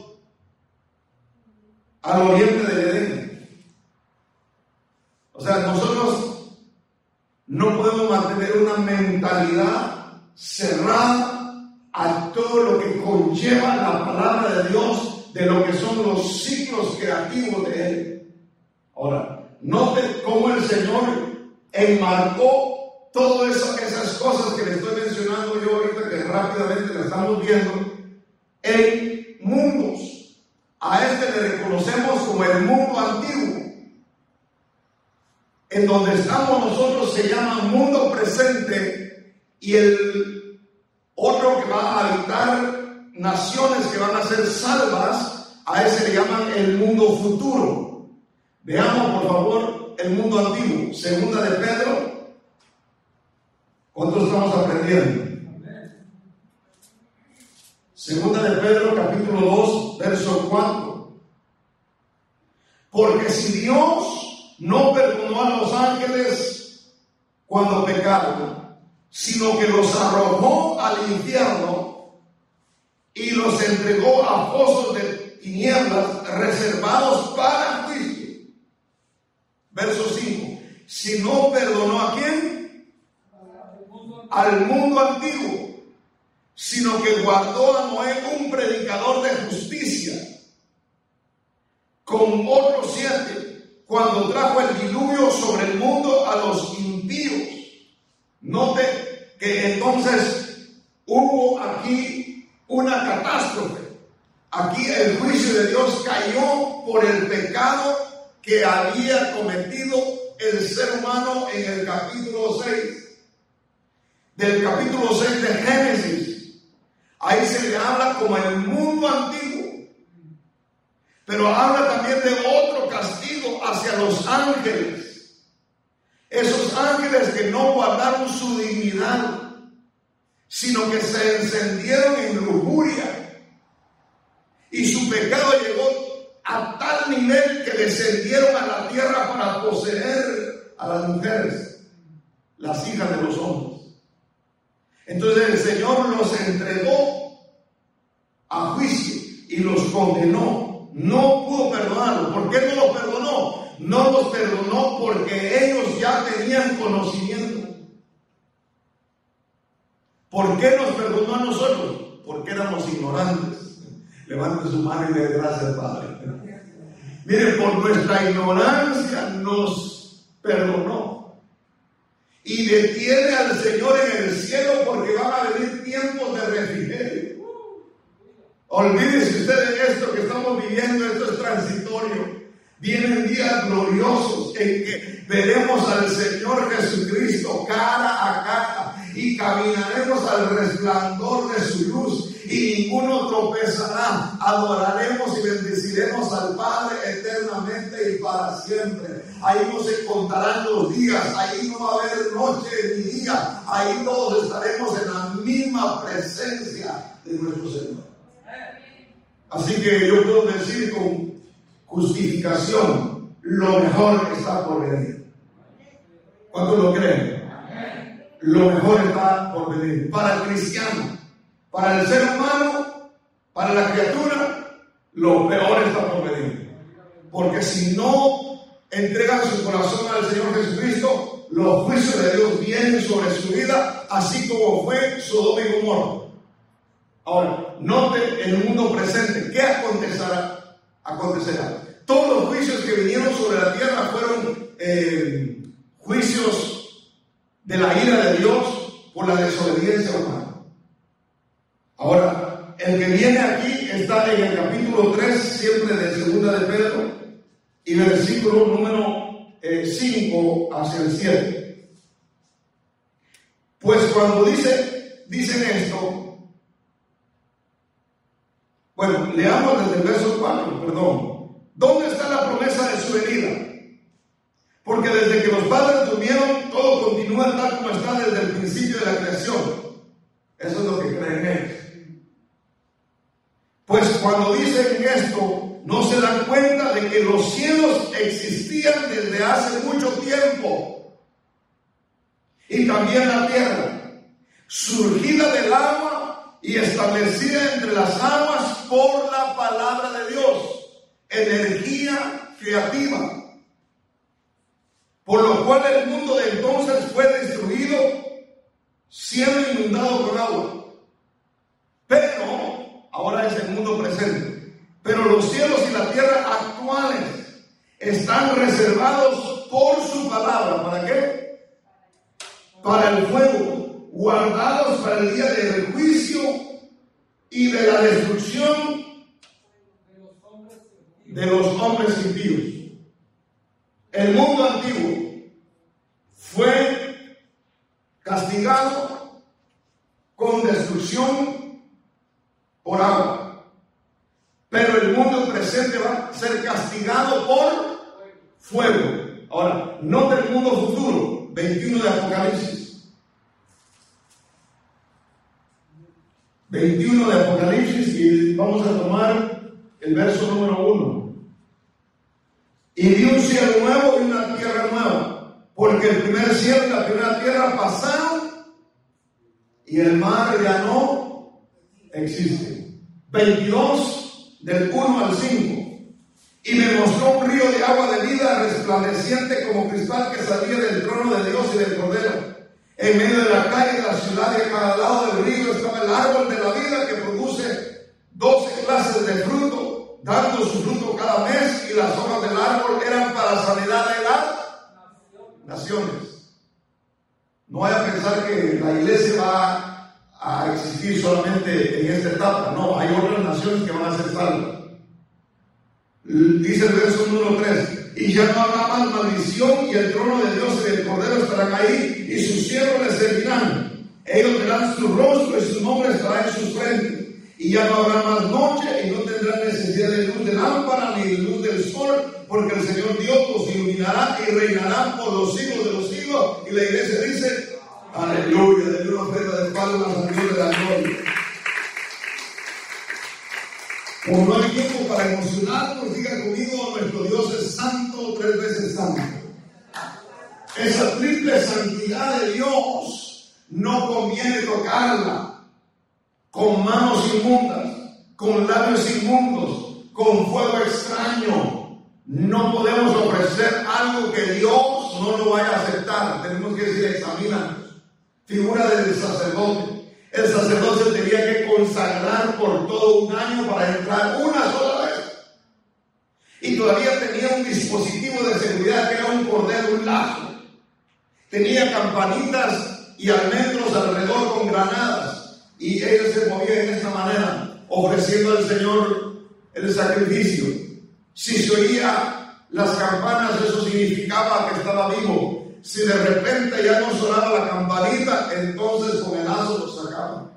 al oriente del Edén. O sea, nosotros no podemos mantener una mentalidad cerrada a todo lo que conlleva la palabra de Dios, de lo que son los ciclos creativos de Él. Ahora, note cómo el Señor enmarcó todas esas, esas cosas que le estoy mencionando yo ahorita, que rápidamente la estamos viendo, en mundos. A este le reconocemos como el mundo antiguo. En donde estamos nosotros se llama mundo presente, y el otro que va a habitar naciones que van a ser salvas, a ese le llaman el mundo futuro. Veamos por favor el mundo antiguo. Segunda de Pedro. ¿Cuántos estamos aprendiendo? Segunda de Pedro, capítulo dos, verso cuatro. Porque si Dios no perdonó a los ángeles cuando pecaron, sino que los arrojó al infierno y los entregó a pozos de tinieblas reservados para juicio. Verso cinco. Si no perdonó ¿a quién? Al mundo antiguo, sino que guardó a Noé, un predicador de justicia, con otros siete, cuando trajo el diluvio sobre el mundo a los impíos. Note que entonces hubo aquí una catástrofe. Aquí el juicio de Dios cayó por el pecado que había cometido el ser humano en el capítulo seis. Del capítulo seis de Génesis. Ahí se le habla como el mundo antiguo. Pero habla también de otro castigo hacia los ángeles. Esos ángeles que no guardaron su dignidad, sino que se encendieron en lujuria tal nivel que descendieron a la tierra para poseer a las mujeres, las hijas de los hombres. Entonces el Señor los entregó a juicio y los condenó. No pudo perdonarlos. ¿Por qué no los perdonó? No los perdonó porque ellos ya tenían conocimiento. ¿Por qué nos perdonó a nosotros? Porque éramos ignorantes. Levante su mano y dé gracias, Padre. Miren, por nuestra ignorancia nos perdonó. Y detiene al Señor en el cielo porque van a venir tiempos de refrigerio. Olvídese usted de esto que estamos viviendo, esto es transitorio. Vienen días gloriosos en que veremos al Señor Jesucristo cara a cara y caminaremos al resplandor de su luz y ninguno tropezará. Adoraremos y bendeciremos al Padre eternamente y para siempre. Ahí no se contarán los días, ahí no va a haber noche ni día, ahí todos estaremos en la misma presencia de nuestro Señor. Así que yo puedo decir con justificación, lo mejor está por venir. ¿Cuántos lo creen? Lo mejor está por venir. Para el cristiano, para el ser humano, para la criatura, lo peor está por venir. Porque si no entregan su corazón al Señor Jesucristo, los juicios de Dios vienen sobre su vida, así como fue Sodoma y Gomorra. Ahora, note en el mundo presente, ¿qué acontecerá? Acontecerá. Todos los juicios que vinieron sobre la tierra fueron eh, juicios de la ira de Dios por la desobediencia humana. Ahora, el que viene aquí está en el capítulo tres, siempre de segunda de Pedro, y versículo número eh, cinco hacia el siete. Pues cuando dice, dicen esto, bueno, leamos desde el verso cuatro, perdón. ¿Dónde está la promesa de su venida? Porque desde que los padres durmieron, todo continúa tal como está desde el principio de la creación. Eso es lo que creen ellos. Pues cuando dicen esto, no se dan cuenta de que los cielos existían desde hace mucho tiempo. Y también la tierra, surgida del agua y establecida entre las aguas por la palabra de Dios. Energía creativa, por lo cual el mundo de entonces fue destruido, siendo inundado con agua. Pero, ahora es el mundo presente, pero los cielos y la tierra actuales están reservados por su palabra. ¿Para qué? Para el fuego, guardados para el día del juicio y de la destrucción de los hombres impíos. El mundo antiguo fue castigado con destrucción por agua, pero el mundo presente va a ser castigado por fuego. Ahora, nota el mundo futuro, veintiuno de Apocalipsis. veintiuno de Apocalipsis, y vamos a tomar el verso número uno. Y vi un cielo nuevo y una tierra nueva, porque el primer cielo y la primera tierra pasaron y el mar ya no existe. veintidós del uno al cinco. Y me mostró un río de agua de vida resplandeciente como cristal que salía del trono de Dios y del Cordero. En medio de la calle de la ciudad y a cada lado del río estaba el árbol de la vida que produce doce clases de fruto, dando su fruto cada mes, y las hojas del árbol eran para sanidad de las naciones. No vaya a pensar que la iglesia va a existir solamente en esta etapa. No, hay otras naciones que van a ser salvas. Dice el verso número tres: y ya no habrá más maldición, y el trono de Dios y del Cordero estarán ahí, y sus siervos les servirán. Ellos verán su rostro y su nombre estará en sus frentes. Y ya no habrá más noche, y no tendrán necesidad de luz de lámpara ni de luz del sol, porque el Señor Dios los iluminará y reinarán por los siglos de los siglos. Y la iglesia dice: aleluya. Denle una ofrenda de palmas al Dios de la gloria. Como no hay tiempo para emocionarnos, diga conmigo, nuestro Dios es santo, tres veces santo. Esa triple santidad de Dios no conviene tocarla con manos inmundas, con labios inmundos, con fuego extraño. No podemos ofrecer algo que Dios no lo vaya a aceptar. Tenemos que decir, examínanos. Figura del sacerdote. El sacerdote tenía que consagrar por todo un año para entrar una sola vez. Y todavía tenía un dispositivo de seguridad que era un cordero, un lazo. Tenía campanitas y almendros alrededor con granadas. Y ellos se movían de esta manera, ofreciendo al Señor el sacrificio. Si se oía las campanas, eso significaba que estaba vivo. Si de repente ya no sonaba la campanita, entonces con el lazo lo sacaban.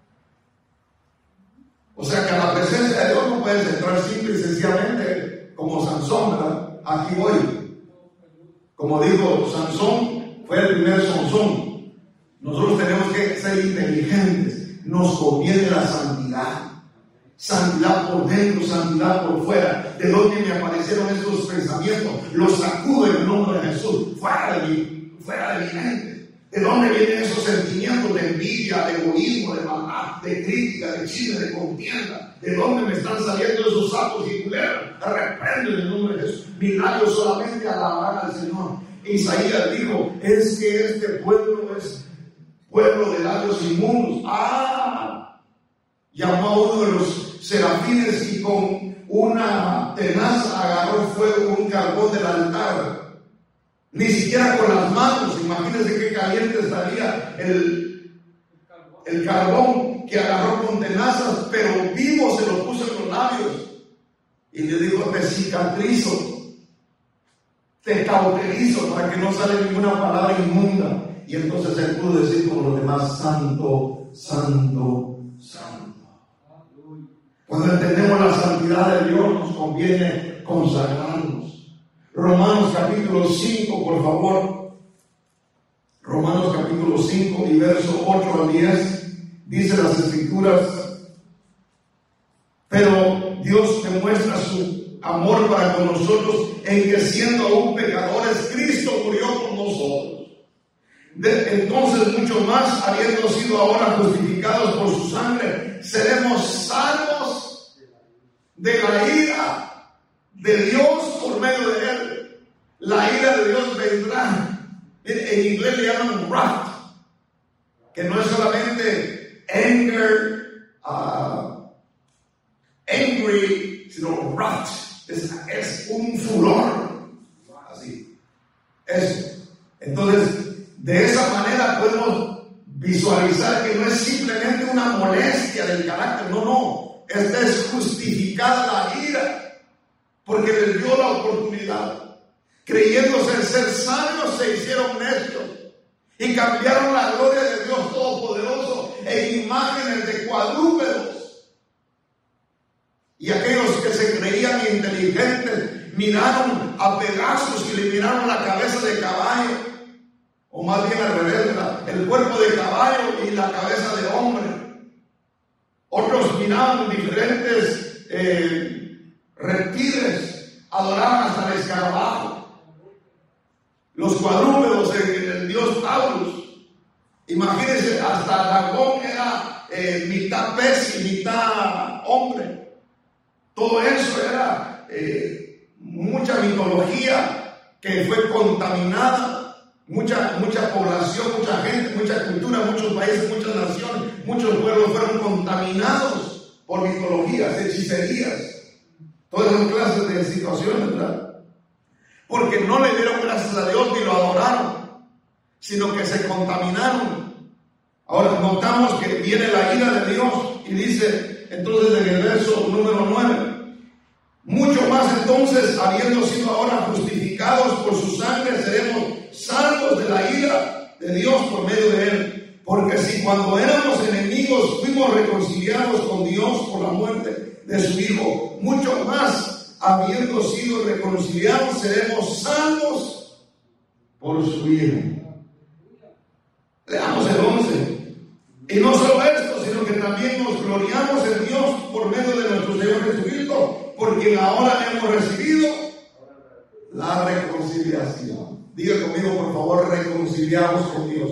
O sea que a la presencia de Dios no puedes entrar simple y sencillamente como Sansón, ¿verdad? Aquí voy. Como dijo Sansón, fue el primer Sansón. Nosotros tenemos que ser inteligentes. Nos conviene la santidad. Santidad por dentro, santidad por fuera. ¿De dónde me aparecieron estos pensamientos? Los sacudo en el nombre de Jesús. Fuera de mi, fuera de mi mente. ¿De dónde vienen esos sentimientos de envidia, de egoísmo, de maldad, de crítica, de chisme, de contienda? ¿De dónde me están saliendo esos sapos y culeras? Reprendo en el nombre de Jesús. Mi labio solamente alabarán al Señor. Isaías dijo, es que este pueblo es pueblo de labios inmundos. ¡Ah! Llamó a uno de los serafines y con una tenaza agarró fuego un carbón del altar. Ni siquiera con las manos. Imagínense qué caliente estaría el, el carbón que agarró con tenazas, pero vivo se lo puso en los labios. Y le dijo, te cicatrizo, te cauterizo para que no sale ninguna palabra inmunda. Y entonces él pudo decir como los demás, santo, santo, santo. Cuando entendemos la santidad de Dios, nos conviene consagrarnos. Romanos capítulo cinco, por favor. Romanos capítulo cinco y verso ocho al diez. Dice las Escrituras: pero Dios demuestra su amor para con nosotros en que, siendo aún pecadores, Cristo murió por nosotros. De, entonces mucho más, habiendo sido ahora justificados por su sangre, seremos salvos de la ira de Dios por medio de él. La ira de Dios vendrá. En, en inglés le llaman wrath, que no es solamente anger, uh, angry, sino wrath. Es, es un furor. Así. Eso. Entonces, de esa manera podemos visualizar que no es simplemente una molestia del carácter, no, no, esta es justificada la ira, porque les dio la oportunidad. Creyéndose ser sabios, se hicieron necios y cambiaron la gloria de Dios Todopoderoso en imágenes de cuadrúpedos. Y aquellos que se creían inteligentes miraron a Pegasus y le miraron la cabeza de caballo. O más bien al revés, el cuerpo de caballo y la cabeza de hombre. Otros miraban diferentes eh, reptiles, adoraban hasta el escarabajo. Los cuadrúpedos, el, el dios Taurus. Imagínense, hasta Dagón era eh, mitad pez y mitad hombre. Todo eso era eh, mucha mitología que fue contaminada. Mucha, mucha población, mucha gente, mucha cultura, muchos países, muchas naciones, muchos pueblos fueron contaminados por mitologías, hechicerías, todas esas clases de situaciones, ¿verdad? Porque no le dieron gracias a Dios ni lo adoraron, sino que se contaminaron. Ahora notamos que viene la ira de Dios y dice entonces en el verso número nueve: mucho más entonces, habiendo sido ahora justificados por su sangre, seremos salvos de la ira de Dios por medio de él. Porque si cuando éramos enemigos fuimos reconciliados con Dios por la muerte de su Hijo, mucho más, habiendo sido reconciliados, seremos salvos por su Hijo. Leamos el once. Y no solo esto, sino que también nos gloriamos en Dios por medio de nuestro Señor Jesucristo, Cristo, porque ahora hemos recibido la reconciliación. Diga conmigo, por favor, reconciliados con Dios.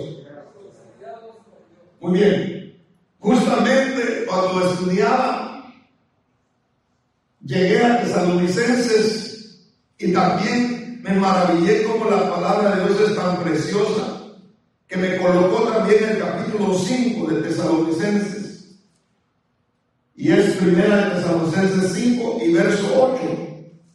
Muy bien. Justamente cuando estudiaba, llegué a Tesalonicenses y también me maravillé como la palabra de Dios es tan preciosa, que me colocó también en el capítulo cinco de Tesalonicenses. Y es primera de Tesalonicenses cinco y verso ocho.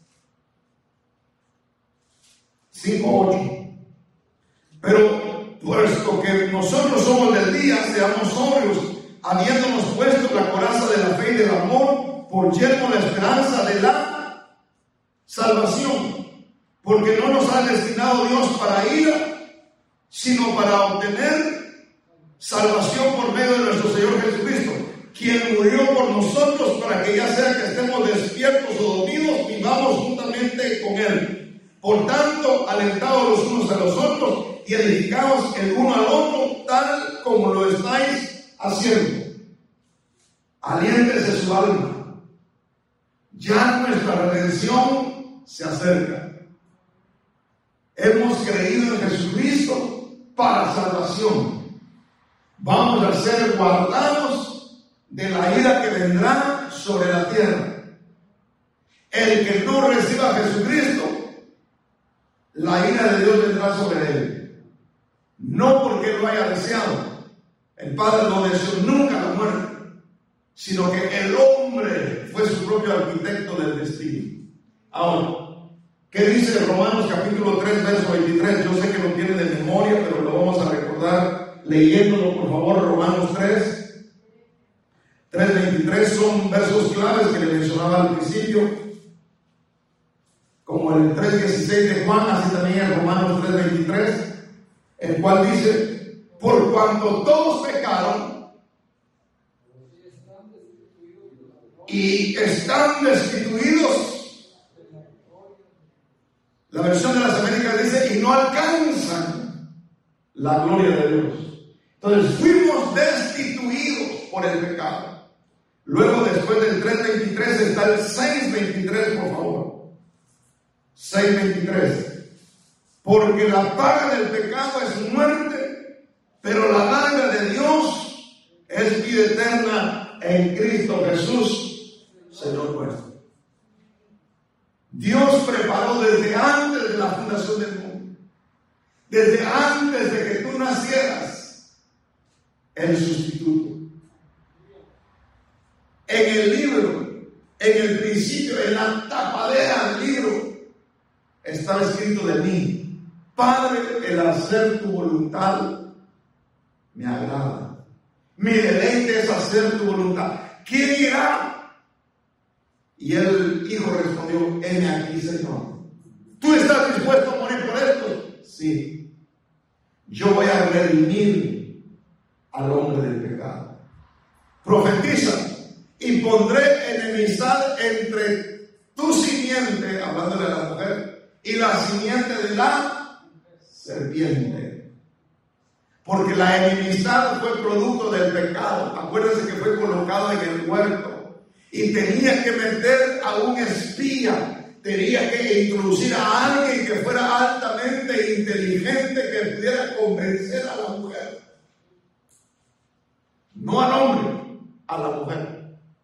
cinco, ocho. Pero puesto que nosotros somos del día, seamos sobrios, habiéndonos puesto la coraza de la fe y del amor, por yermo la esperanza de la salvación. Porque no nos ha destinado Dios para ira, sino para obtener salvación por medio de nuestro Señor Jesucristo, quien murió por nosotros para que ya sea que estemos despiertos o dormidos, vivamos juntamente con Él. Por tanto, alentados los unos a los otros y edificados el uno al otro, tal como lo estáis haciendo. Aliéntese su alma. Ya nuestra redención se acerca. Hemos creído en Jesucristo para salvación. Vamos a ser guardados de la ira que vendrá sobre la tierra. El que no reciba a Jesucristo, la ira de Dios vendrá sobre él. No porque lo haya deseado. El Padre no deseó nunca la muerte, sino que el hombre fue su propio arquitecto del destino. Ahora, ¿qué dice Romanos capítulo tres, verso veintitrés? Yo sé que lo tiene de memoria, pero lo vamos a recordar leyéndolo, por favor. Romanos tres, tres veintitrés son versos claves que le mencionaba al principio, como el tres dieciséis de Juan, así también en Romanos tres veintitrés, el cual dice: por cuanto todos pecaron y están destituidos. La versión de las Américas dice: y no alcanzan la gloria de Dios. Entonces fuimos destituidos por el pecado. Luego, después del tres veintitrés, está el seis veintitrés, por favor. seis veintitrés. Porque la paga del pecado es muerte, pero la dádiva de Dios es vida eterna en Cristo Jesús, Señor nuestro. Dios preparó desde antes de la fundación del mundo, desde antes de que tú nacieras, el sustituto. En el libro, en el principio, en la tapadera del libro, estaba escrito de mí: Padre, el hacer tu voluntad me agrada. Mi deleite es hacer tu voluntad. ¿Quién irá? Y el hijo respondió: heme aquí, Señor. ¿Tú estás dispuesto a morir por esto? Sí. Yo voy a redimir al hombre del pecado. Profetiza: y pondré enemistad entre tu simiente, hablándole a la mujer, y la simiente de la serpiente. Porque la enemistad fue producto del pecado. Acuérdense que fue colocado en el huerto. Y tenía que meter a un espía, tenía que introducir a alguien que fuera altamente inteligente, que pudiera convencer a la mujer. No al hombre, a la mujer.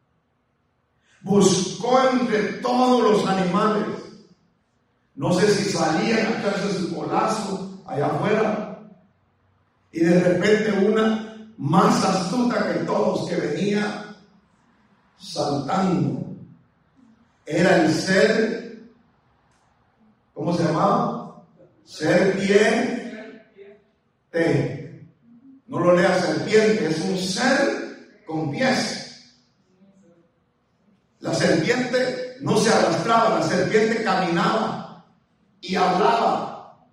Buscó entre todos los animales. No sé si salían a echarse su colazo allá afuera. Y de repente una más astuta que todos, que venía saltando, era el ser, ¿cómo se llamaba? Serpiente. No lo lea serpiente, es un ser con pies. La serpiente no se arrastraba, la serpiente caminaba y hablaba.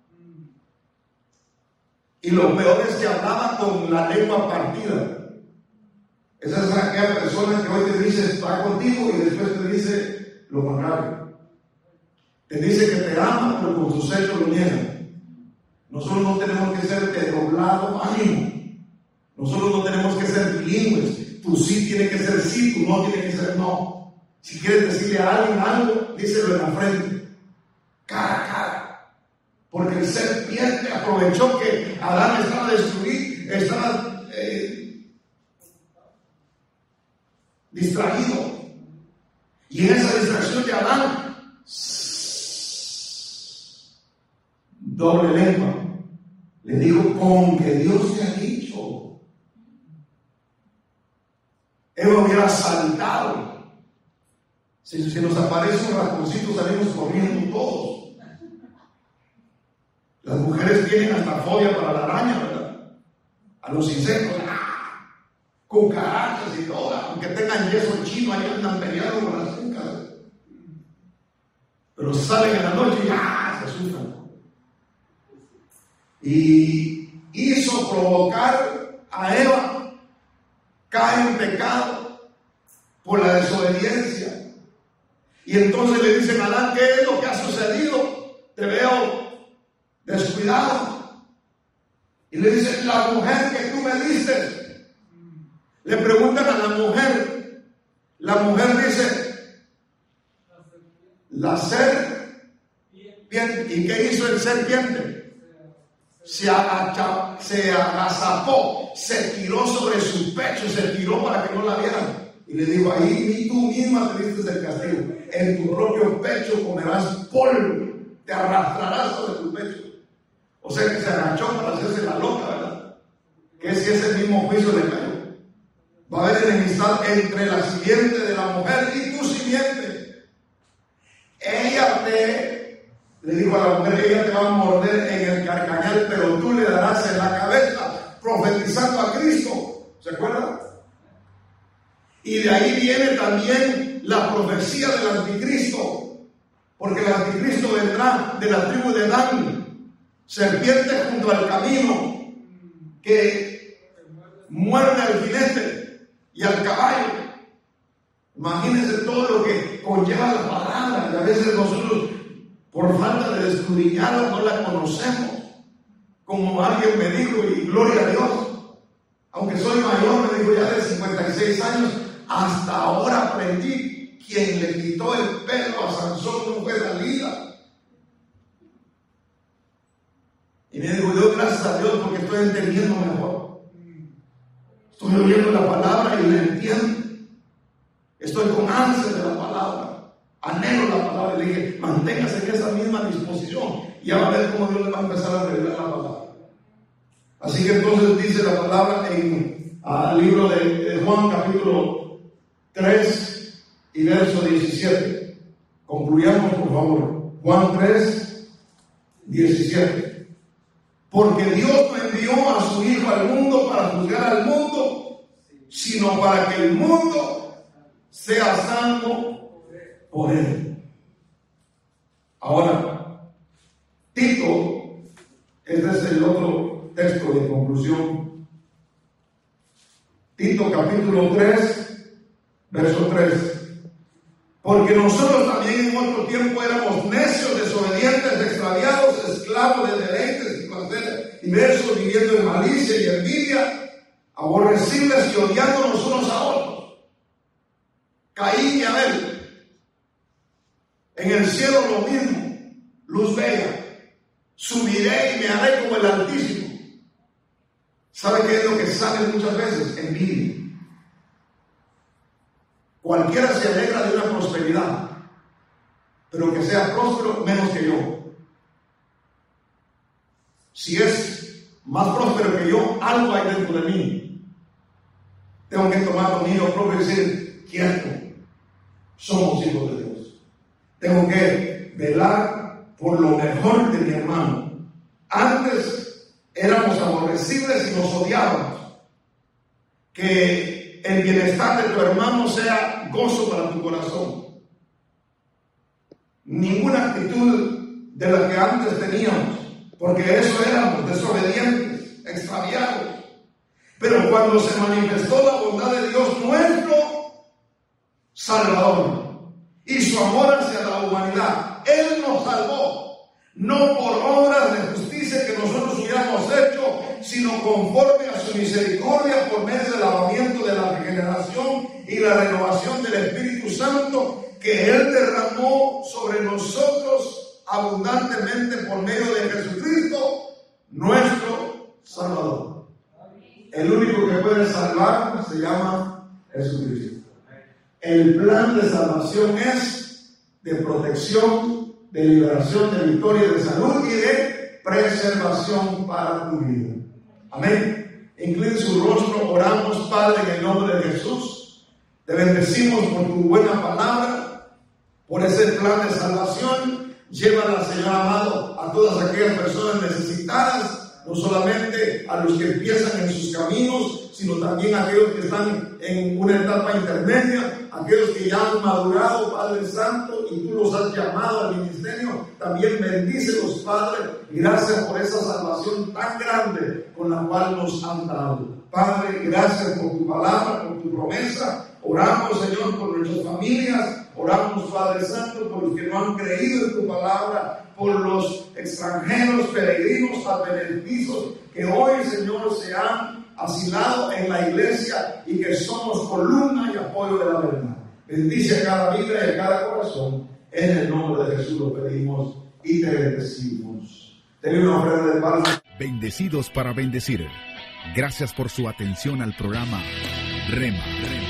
Y lo peor es que hablaba con la lengua partida. Esa es aquella persona que hoy te dice está contigo y después te dice lo contrario. Te dice que te ama, pero con sus hechos lo niega. Nosotros no tenemos que ser de doblado ánimo. Nosotros no tenemos que ser bilingües. Tu sí tiene que ser sí, tu no tiene que ser no. Si quieres decirle a alguien algo, díselo en la frente, cara a cara. Porque el serpiente aprovechó que Adán estaba destruido, estaba eh, distraído. Y en esa distracción de Adán, doble lengua, le dijo, con que Dios te ha dicho. Eva hubiera saltado. Si, si nos aparece un ratoncito, salimos corriendo todos. Las mujeres tienen hasta fobia para la araña, ¿verdad? A los insectos, ¡ah! Cucarachas y todo, aunque tengan yeso chino, ahí andan peleando con las cucas. Pero salen en la noche y ¡ah! Se asustan. Y hizo provocar a Eva, cae en pecado por la desobediencia. Y entonces le dicen a Adán, ¿qué es lo que ha sucedido? Te veo descuidado. Y le dicen, la mujer que tú me diste. Le preguntan a la mujer. La mujer dice, la serpiente. ¿Y qué hizo el serpiente? Se, agacha, se agazapó, se tiró sobre su pecho, se tiró para que no la vieran. Y le dijo, ahí tú misma te diste el castigo. En tu propio pecho comerás polvo, te arrastrarás sobre tu pecho. O sea que se agachó para hacerse la loca, ¿verdad? Que si ese mismo juicio le cayó. Va a haber enemistad entre la simiente de la mujer y tu simiente. Ella te, le dijo a la mujer, ella te va a morder en el carcañal, pero tú le darás en la cabeza, profetizando a Cristo. ¿Se acuerdan? Y de ahí viene también la profecía del anticristo, porque el anticristo vendrá de la tribu de Dan, serpiente junto al camino, que muerde al jinete y al caballo. Imagínense todo lo que conlleva la palabra, y a veces nosotros, por falta de escudriñarla, no la conocemos. Como alguien me dijo, y gloria a Dios, aunque soy mayor, me dijo ya de cincuenta y seis años, hasta ahora aprendí, quien le quitó el pelo a Sansón no fue Dalila. Y me dijo, yo gracias a Dios porque estoy entendiendo mejor. Estoy oyendo la palabra y la entiendo. Estoy con ansia de la palabra. Anhelo la palabra. Y le dije, manténgase en esa misma disposición. Y ya va a ver cómo Dios le va a empezar a revelar la palabra. Así que entonces dice la palabra en el libro de, de Juan capítulo tres y verso diecisiete. Concluyamos por favor. Juan tres, diecisiete. Porque Dios no envió a su Hijo al mundo para juzgar al mundo, sino para que el mundo sea salvo por él. Ahora, Tito, este es el otro texto de conclusión. Tito capítulo tres, verso tres. Porque nosotros también en otro tiempo éramos necios, desobedientes, extraviados, esclavos de deleites y placeres diversos, viviendo en malicia y envidia, aborrecibles y odiándonos unos a otros. Caín y Abel. En el cielo lo mismo, luz bella. Subiré y me haré como el Altísimo. ¿Sabe qué es lo que sale muchas veces? Envidia. Cualquiera se alegra de una prosperidad, pero que sea próspero menos que yo. Si es más próspero que yo, algo hay dentro de mí. Tengo que tomar dominio propio y decir, quieto, somos hijos de Dios. Tengo que velar por lo mejor de mi hermano. Antes éramos aborrecibles y nos odiábamos. Que el bienestar de tu hermano sea gozo para tu corazón. Ninguna actitud de la que antes teníamos, porque eso éramos, desobedientes, extraviados. Pero cuando se manifestó la bondad de Dios nuestro Salvador y su amor hacia la humanidad, Él nos salvó, no por obras de justicia que nosotros hubiéramos hecho, sino conforme a su misericordia por medio del lavamiento de la regeneración y la renovación del Espíritu Santo que Él derramó sobre nosotros abundantemente por medio de Jesucristo, nuestro Salvador. El único que puede salvar se llama Jesucristo. El plan de salvación es de protección, de liberación, de victoria, de salud y de preservación para tu vida. Amén. Incline su rostro, oramos, Padre, en el nombre de Jesús. Te bendecimos por tu buena palabra, por ese plan de salvación. Llévala, Señor amado, a todas aquellas personas necesitadas, no solamente a los que empiezan en sus caminos, sino también a aquellos que están en una etapa intermedia, aquellos que ya han madurado, Padre Santo, y tú los has llamado al ministerio. También bendícelos, Padre. Gracias por esa salvación tan grande con la cual nos han dado. Padre, gracias por tu palabra, por tu promesa. Oramos, Señor, por nuestras familias. Oramos, Padre Santo, por los que no han creído en tu palabra, por los extranjeros, peregrinos, advenedizos, que hoy, Señor, se han asilado en la iglesia y que somos columna y apoyo de la verdad. Bendice a cada vida y a cada corazón. En el nombre de Jesús lo pedimos y te bendecimos. Ten una ofrenda de palmas. Bendecidos para bendecir. Gracias por su atención al programa Rema.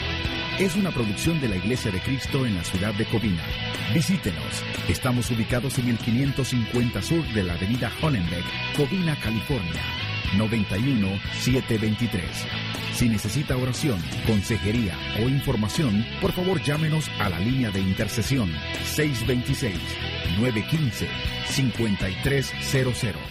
Es una producción de la Iglesia de Cristo en la ciudad de Covina. Visítenos. Estamos ubicados en el quinientos cincuenta Sur de la avenida Hollenbeck, Covina, California, noventa y uno mil setecientos veintitrés. Si necesita oración, consejería o información, por favor llámenos a la línea de intercesión seis dos seis, nueve uno cinco, cinco tres cero cero.